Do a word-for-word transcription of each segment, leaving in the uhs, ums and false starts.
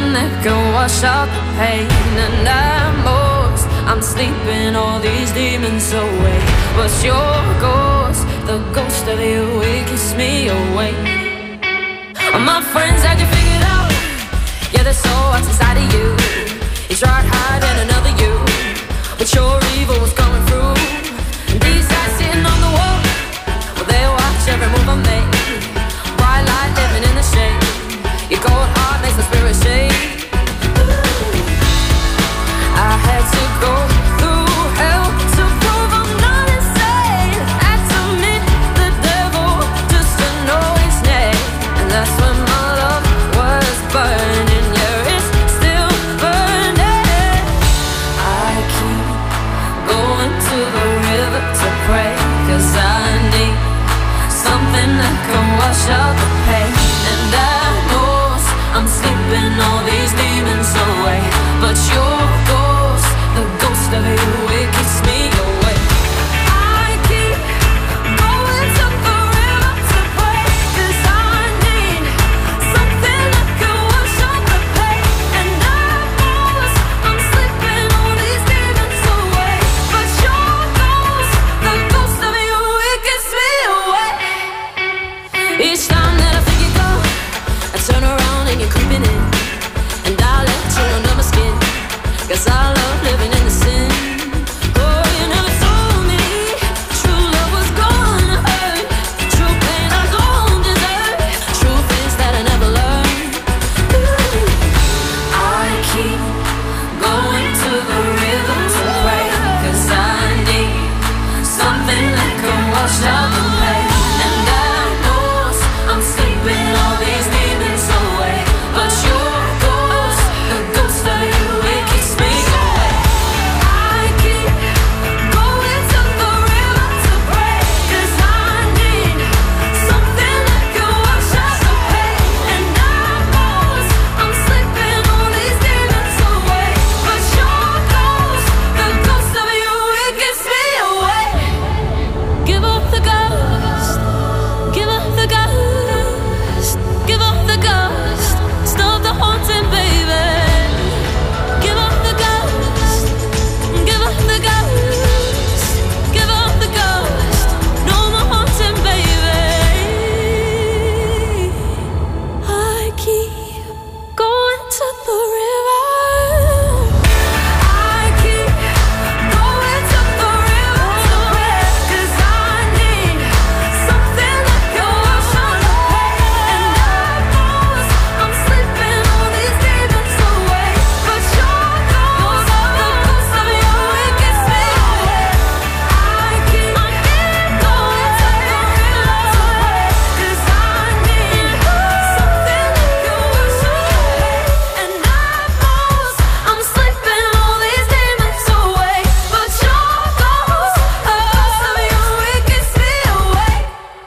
something that can wash out the pain. And at most, I'm sleeping all these demons away. But your ghost, the ghost of you, it keeps me awake. All my friends had you figured out. Yeah, there's so what's inside of you. You tried hiding another you, but your evil was coming through. And these guys sitting on the wall, well, they watch every move I make. Bright light living in the shade. Your cold heart makes the spirit shake. I had to go through hell to prove I'm not insane. Had to meet the devil just to know his name. And that's when my love was burning. Yeah, it's still burning. I keep going to the river to pray, 'cause I need something that can wash out the pain. And I know I'm sleeping all these demons away. But your ghost, the ghost of you, it keeps me awake. I keep going to the river to pray, 'cause I need something that can wash out the pain. And I know I'm sleeping all these demons away. But your ghost, the ghost of you, it keeps me awake. Each time that I think you go, I turn around and you're creeping in. And I let you under my skin, 'cause I love living in the sin. Oh, you never told me true love was gonna hurt. True pain I don't deserve. Truth is that I never learned. Ooh. I keep going to the river to pray, 'cause I need something that can wash out the pain. And I know I'm sleeping all these demons away. But your ghost, the ghost of you, it keeps me awake. I keep going to the river to pray, 'cause I need something that can wash out the pain. And I know I'm sleeping all these demons away. But your ghost, the ghost of you, it keeps me awake. Give up the ghost, give up the ghost, give up the ghost, stop the haunting, baby. Give up the ghost, give up the ghost, give up the ghost, no more haunting, baby. I keep going to the river. I keep going to the river to pray, 'cause I need something that can wash out the pain. And I know I'm sleeping all these demons away. But your ghost, the ghost of you, it keeps me awake. I keep going to the river to pray, 'cause I need something that can wash out the pain. And I know I'm sleeping all these demons away. But your ghost, the ghost of you, it keeps me awake.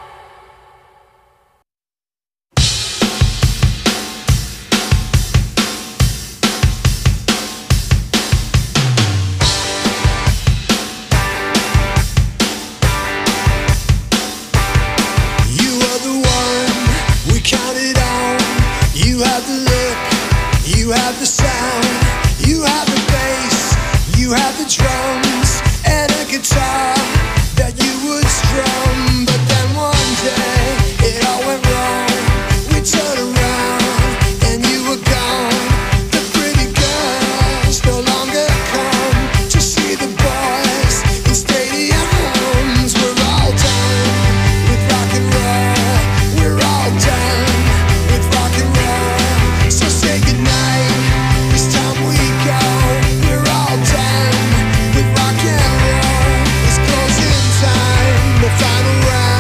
You are the one we counted on. You have the look, you have the sound, you have the bass, you have the drums, and a guitar that you would strum. But then one day it all went wrong. We turned around and you were gone. The pretty girls no longer come to see the boys in stadiums. We're all done with rock and roll. We're all done with rock and roll. So say goodnight, it's time we go. We're all done with rock and roll. It's closing time, the final round.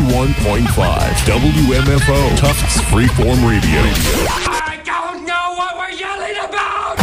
ninety-one point five W M F O, Tufts Freeform Radio. I don't know what we're yelling about!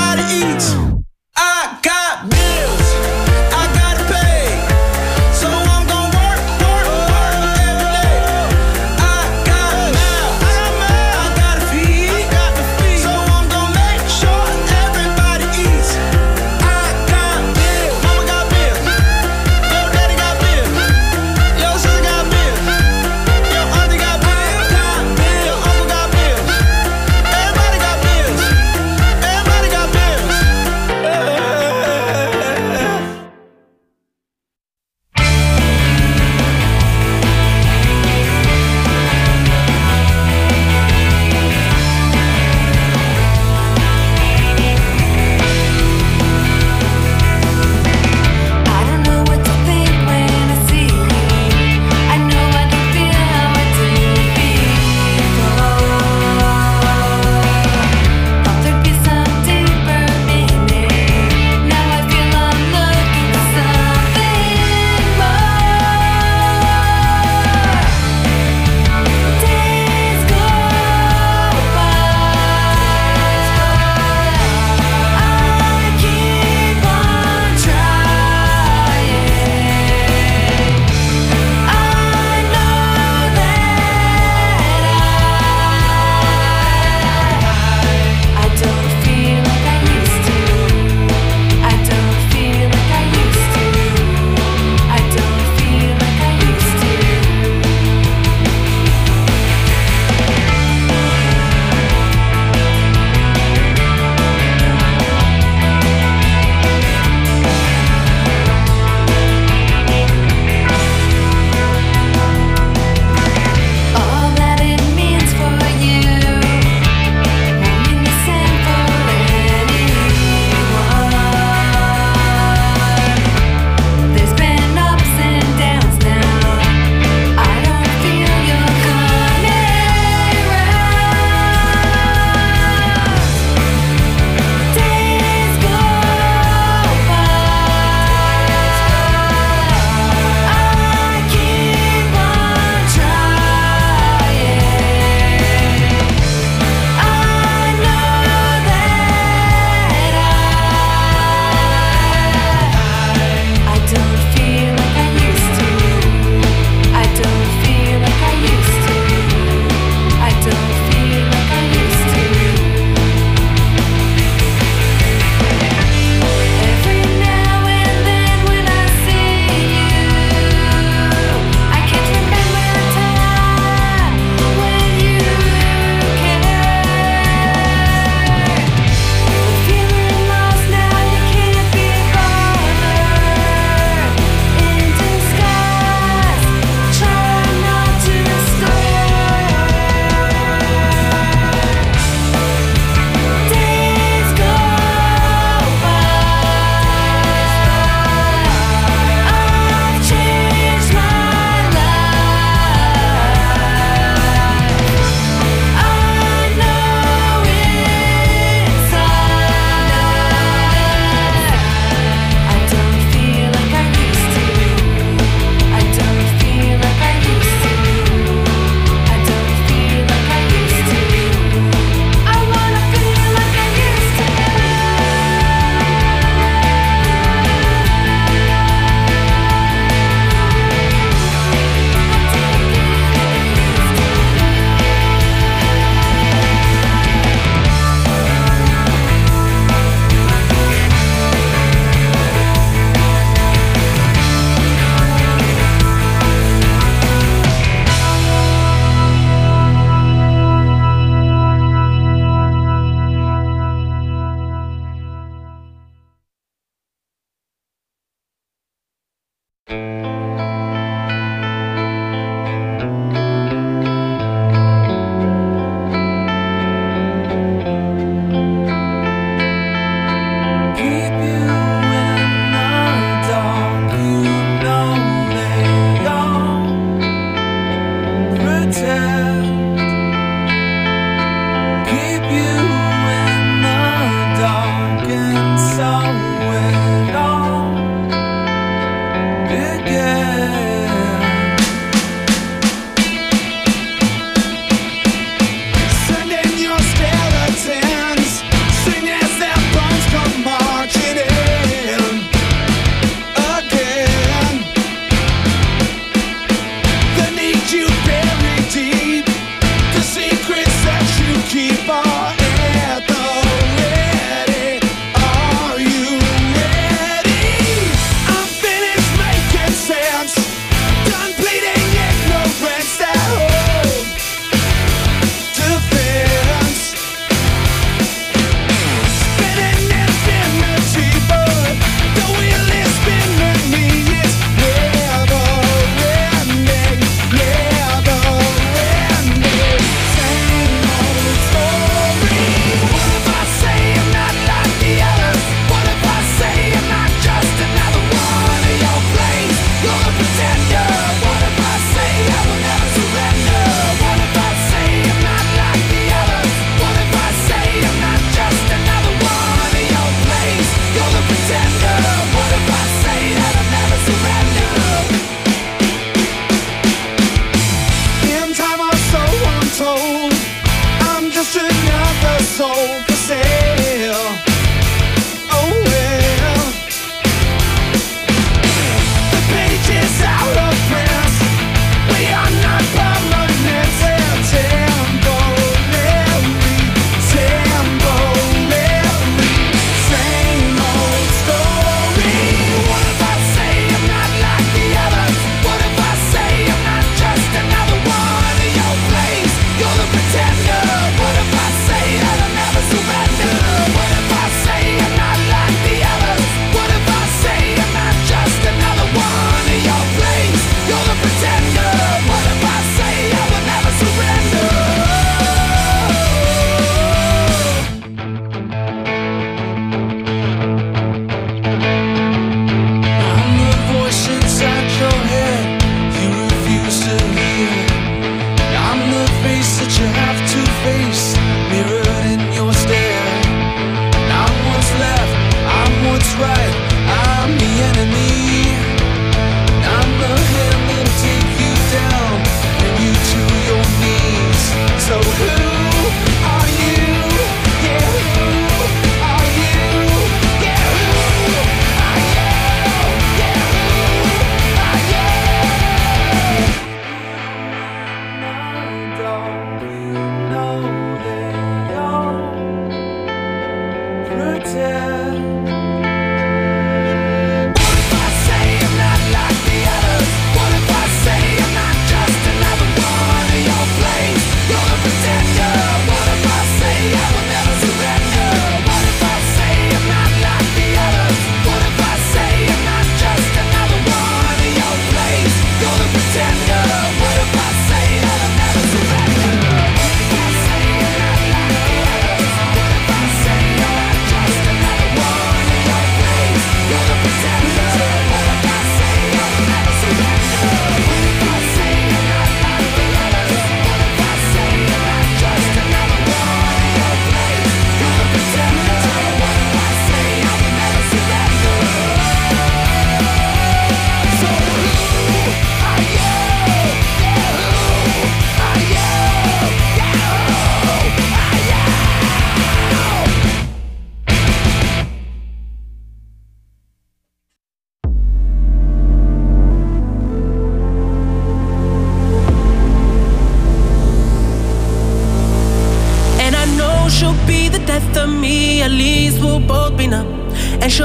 So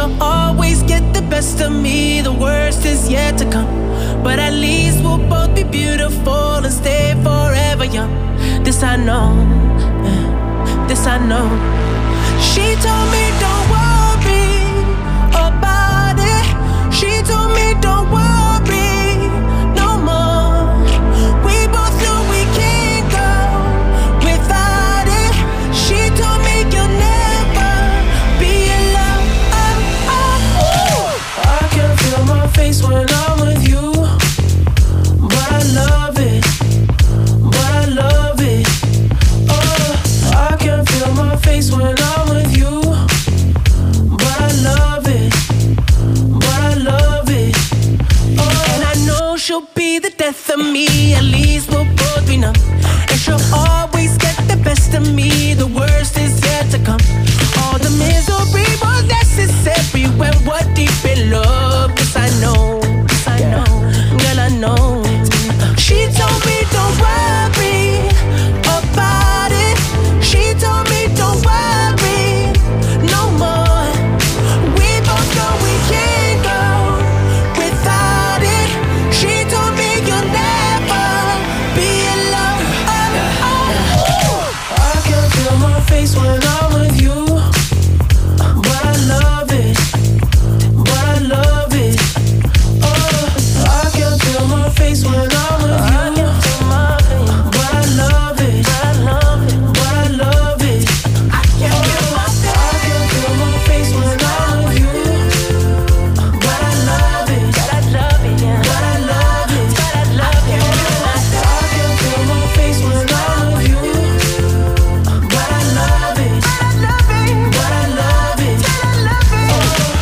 she'll always get the best of me. The worst is yet to come, but at least we'll both be beautiful and stay forever young. This I know, this I know. She told me don't worry about it. She told me don't worry no more. We both know we can't go without it. She told me you'll never be alone. Oh, oh. I can feel my face when I'm with you, but I love it, but I love it. Oh, I can feel my face when I'm with you, but I love it, but I love it. Oh, and I know she'll be the death of me. At least we'll both be numb, and she'll always get the best of me. The worst is yet to come. All the misery was necessary when we're deep in love. Yes, I know, yes, I know, girl, I know. She told me don't worry about it. She told me don't worry no more. We both know we can't go without it. She told me you'll never be alone. Oh, oh. I can feel my face when I'm with you, but I love it, but I love it. Oh, I can feel my face when I'm with you, but I love it, but I love it, but I love it. I can feel my face when I'm with you, but I love it, but I love it, but I love it, but I love it. I can feel my face when I'm with you, but I love it, but I love it, but I love it, but I love it.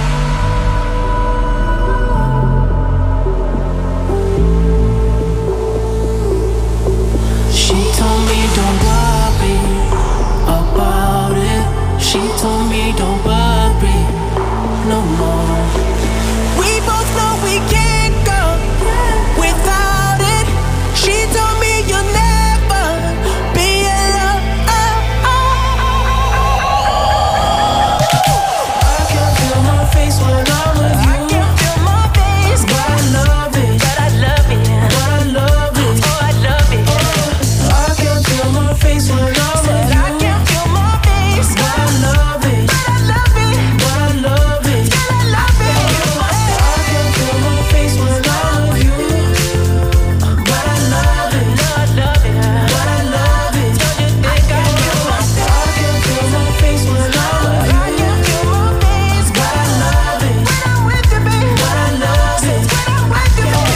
She told me don't worry about it. She told me don't worry no more. We both know we can't go without it. She told me you'll never be alone. I can feel my face when I'm with you. I can feel my face, but I love it, but I love it, but I love it. Oh, I love it. I can feel my face when I'm with you. I can feel my face, but I love it, but I love it, but I love it, but I love it. I can feel my face when I'm with you, but I love it, but I love it, but I love it. Don't you think I feel my face? I can feel my face when I'm with you. I can feel my face, but I love it when I'm with you, baby. But I love it when I'm with you, baby.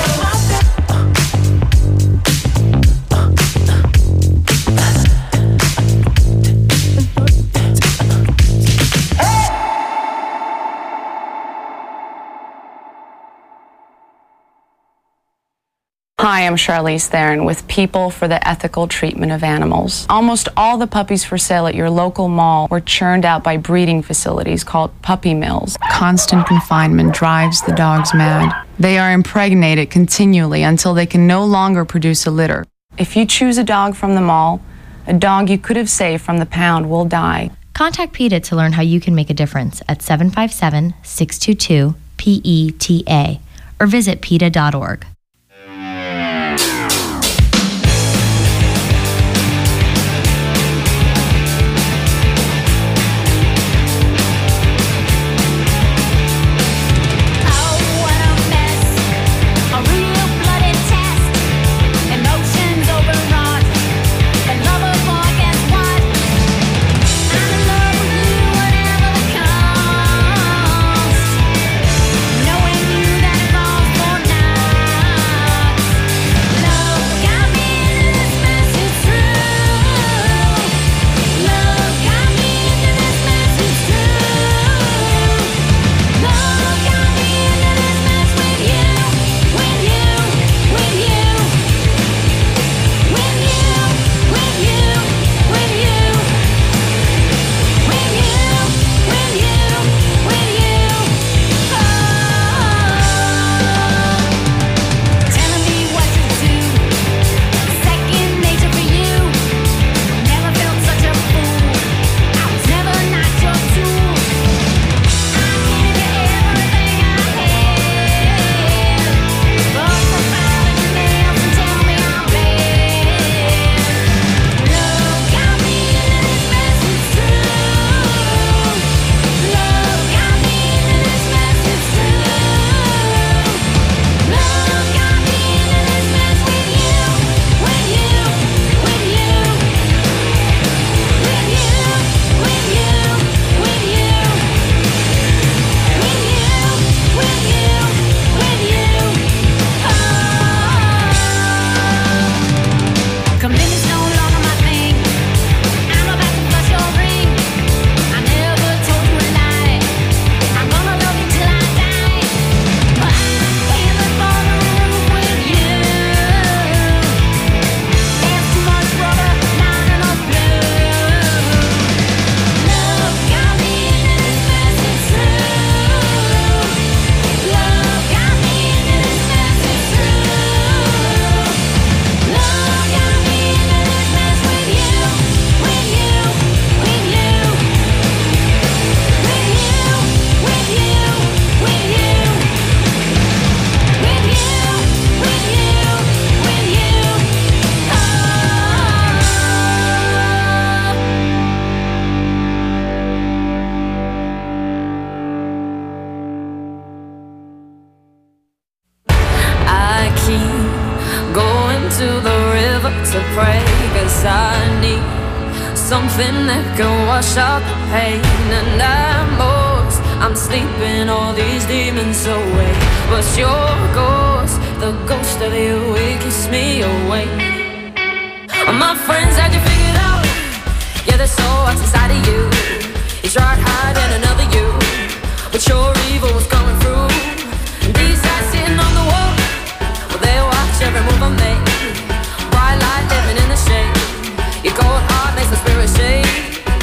Hi, I'm Charlize Theron with People for the Ethical Treatment of Animals. Almost all the puppies for sale at your local mall were churned out by breeding facilities called puppy mills. Constant confinement drives the dogs mad. They are impregnated continually until they can no longer produce a litter. If you choose a dog from the mall, a dog you could have saved from the pound will die. Contact PETA to learn how you can make a difference at seven five seven, six two two, P E T A or visit PETA dot org. Knowing you that it's all for now. pray, 'cause I need something that can wash out the pain. And at most, I'm sleeping all these demons away. But your ghost, the ghost of you, it keeps me awake. My friends had you figured out. Yeah, there's so what's inside of you. You tried hiding another you, but your evil was coming through. And these guys sitting on the wall, well, they watch every move I make. Bright light living in the shade. Your cold heart makes the spirit shake.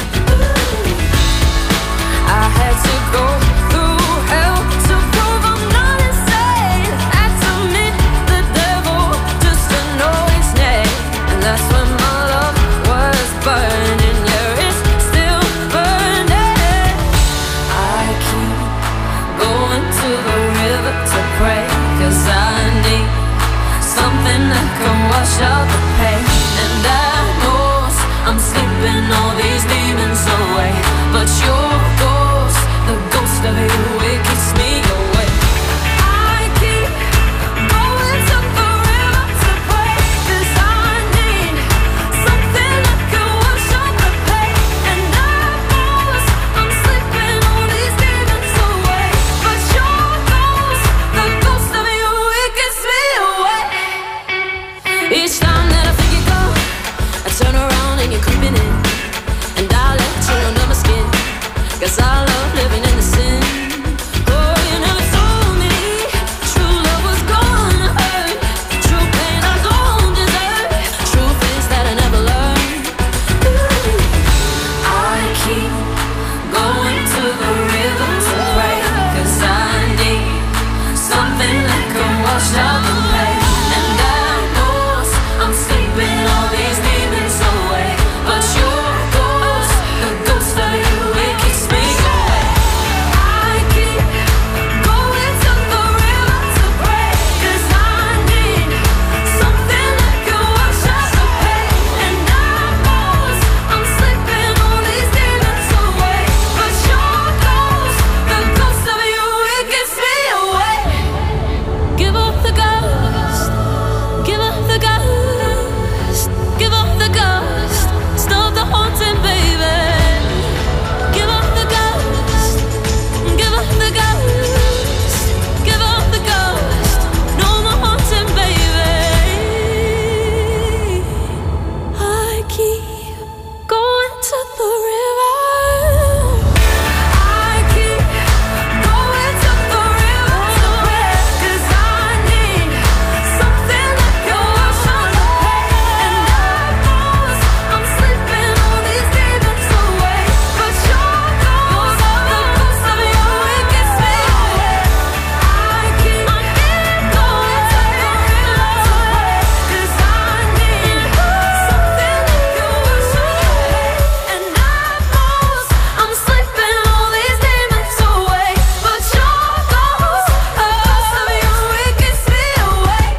I had to go through hell to prove I'm not insane. Had to meet the devil just to know his name. And that's when my love was burning. Yeah, it's still burning. I keep going to the river to pray, 'cause I need something that can wash out the pain. And I know I'm sleeping all these demons away. But your ghost, the ghost of you, it keeps me awake. I keep going to the river to pray, 'cause I need something that can wash out the pain. And I know I'm sleeping all these demons away. But your ghost, the ghost of you, it keeps me awake. Each time that I think you go, I turn around and you're creeping in. And I let you under my skin, 'cause I love living in the sin. Oh, you never told me true love was gonna hurt. True pain I don't deserve. Truth is that I never learned. Ooh. I keep going to the river to pray, 'cause I need something that can wash out the pain. And I know I'm sleeping all these demons away. But your ghost, the ghost of you, it keeps me awake. I keep going to the river to pray, 'cause I need something that can wash out the pain. And I know I'm sleeping all these demons away. But your ghost, the ghost of you, it keeps me awake. Give up the ghost, give up the ghost, give up the ghost, stop the haunting, baby. Give up the ghost, give up the ghost, give up the ghost, no more haunting, baby. I keep going to the river. I keep going to the river to pray, 'cause I need something that can wash out the pain. And I know I'm sleeping all these demons away. But your ghost, the ghost of you, it keeps me awake. I keep going to the river to pray, 'cause I need something that can wash out the pain. And I know I'm sleeping all these demons away. But your ghost, the ghost of you, it keeps me awake.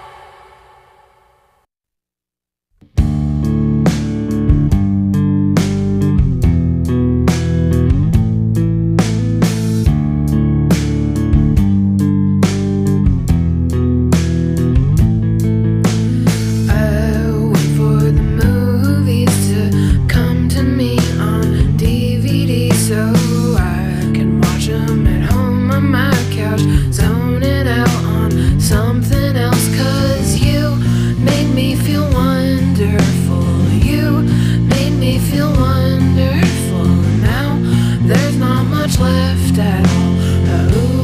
I wait for the movies to come to me on D V D so I can watch them at home on my couch, zoning out on something else. 'Cause you made me feel wonderful. You made me feel wonderful. Now there's not much left at all. Ooh.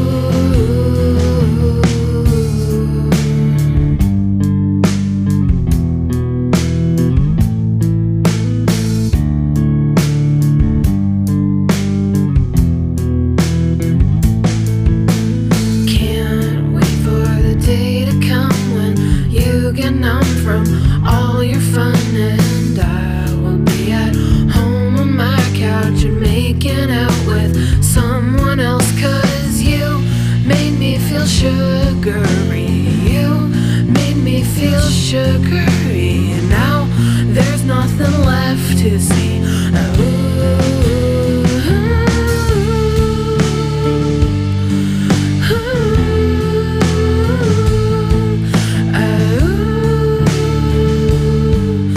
Can't wait for the day to come when you get numb from all your fun. And I will be at home on my couch and making out with someone else. 'Cause you made me feel sugary. You made me feel sugary. And now there's nothing left to see. Ooh.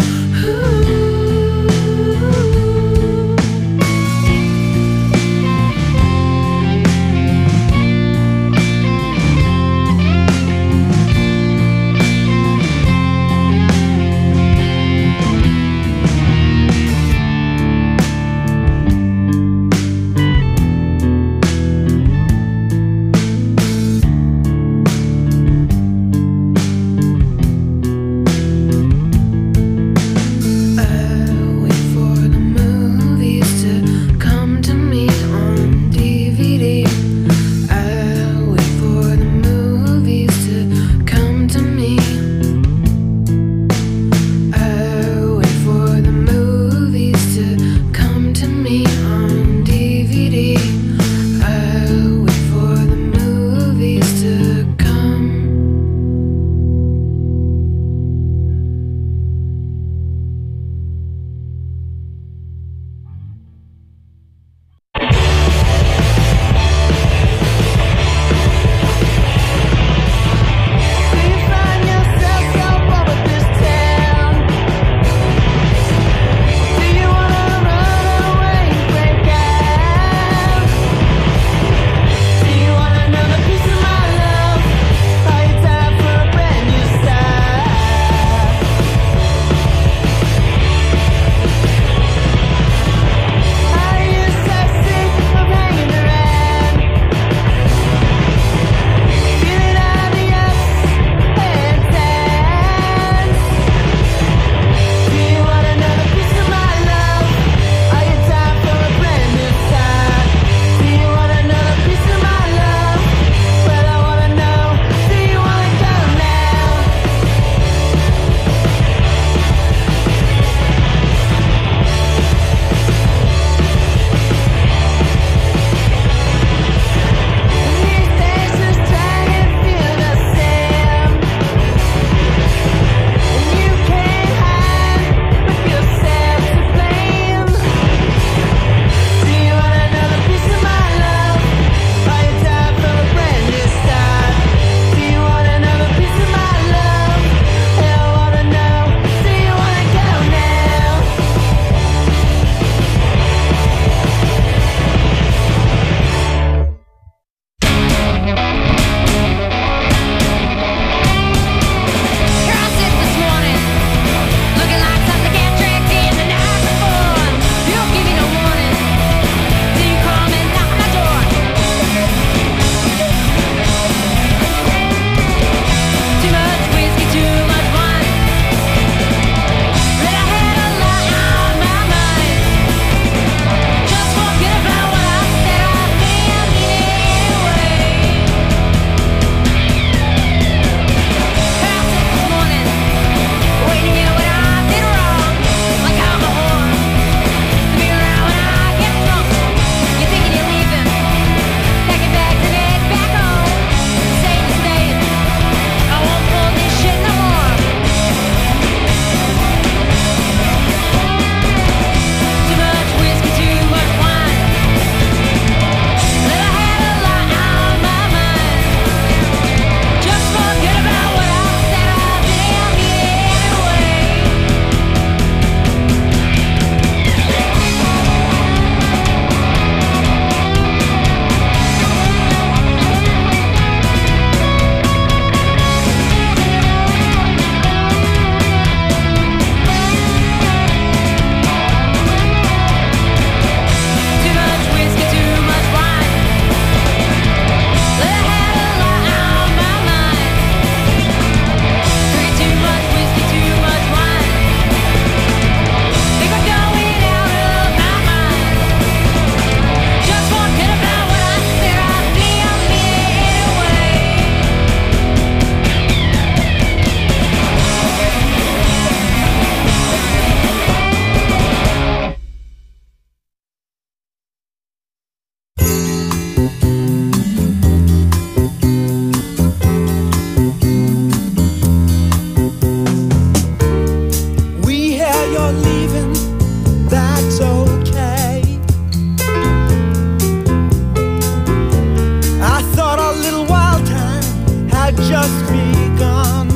just begun.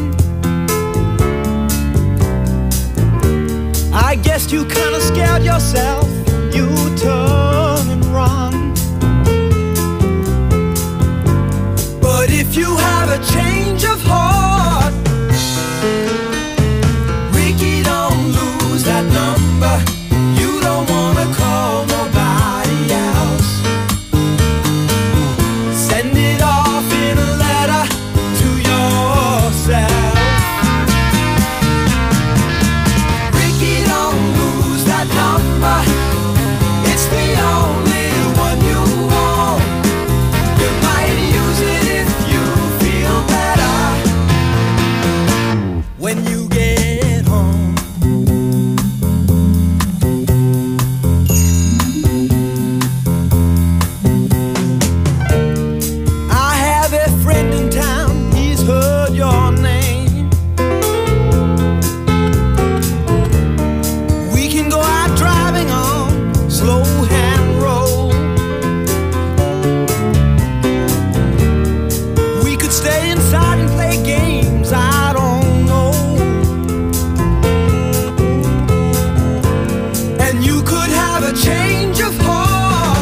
I guess you kinda scared yourself. You turn and run. But if you have a change of heart, Ricky, don't lose that number. You don't wanna call nobody else. Send it off in a letter to yourself. Ricky, don't lose that number. It's the only one you want. You might use it if you feel better when you get home. I have a friend in town, he's heard your name. We can go out driving on slow hand roll. We could stay inside and play games, I don't know. And you could have a change of heart.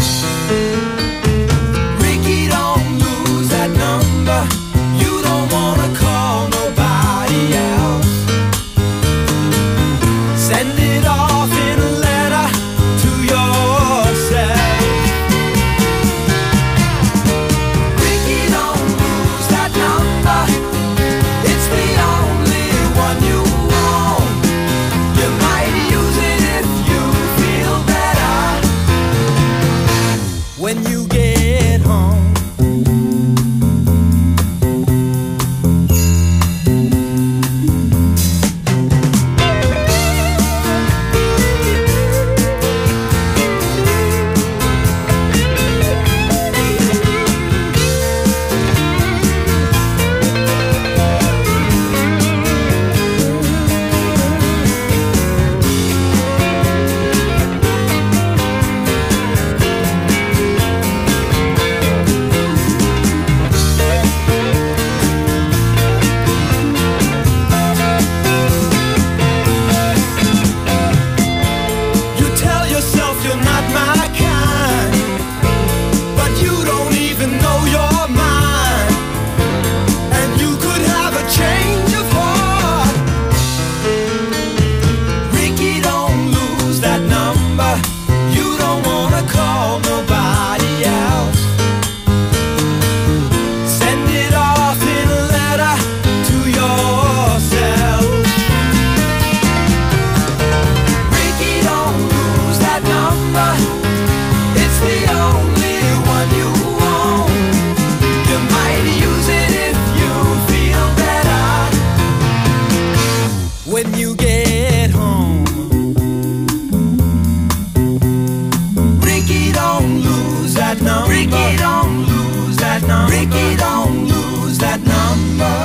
Ricky, don't lose that number. You don't wanna call nobody else. Send it off in a letter to yourself. Ricky, don't lose that number. It's the only one you want. You might use it if you feel better when you get home. You tell yourself you're not my kind, but you don't even know your mind. And you could have a change of heart. Ricky, don't lose that number. You don't wanna call nobody else. Send it off in a letter to yourself. Ricky, don't lose that number. It's the only one you want. You might use it if you feel better when you get home. Ricky, don't lose that number. Ricky, don't lose that number. Ricky, don't lose that number.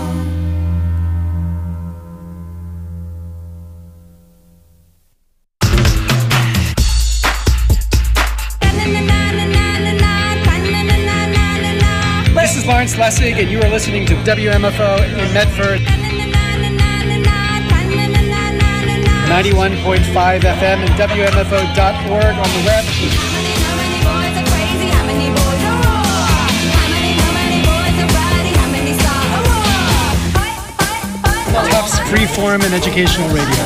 This is Lawrence Lessig, and you are listening to W M F O in Medford, ninety-one point five F M and W M F O dot org on the web. Tufts Freeform and Educational Radio.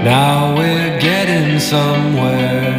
Now we're getting somewhere.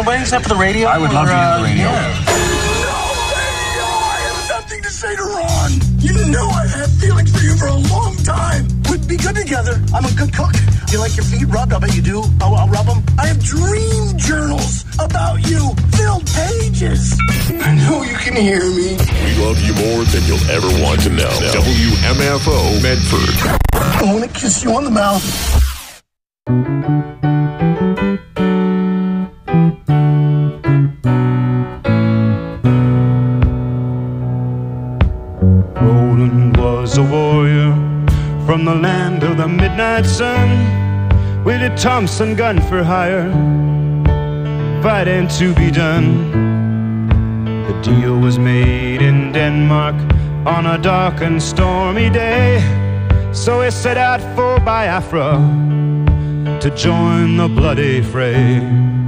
anybody except for the radio? I would love or, to hear uh, the radio. Yeah. Something to say to Ron. You know I've had feelings for you for a long time. We'd be good together. I'm a good cook. Do you like your feet rubbed? I bet you do. I'll, I'll rub them. I have dream journals about you. Filled pages. I know you can hear me. We love you more than you'll ever want to know. W M F O Medford. I want to kiss you on the mouth. Roland was a warrior from the land of the midnight sun, with a Thompson gun for hire, fighting to be done. The deal was made in Denmark on a dark and stormy day, so he set out for Biafra to join the bloody fray.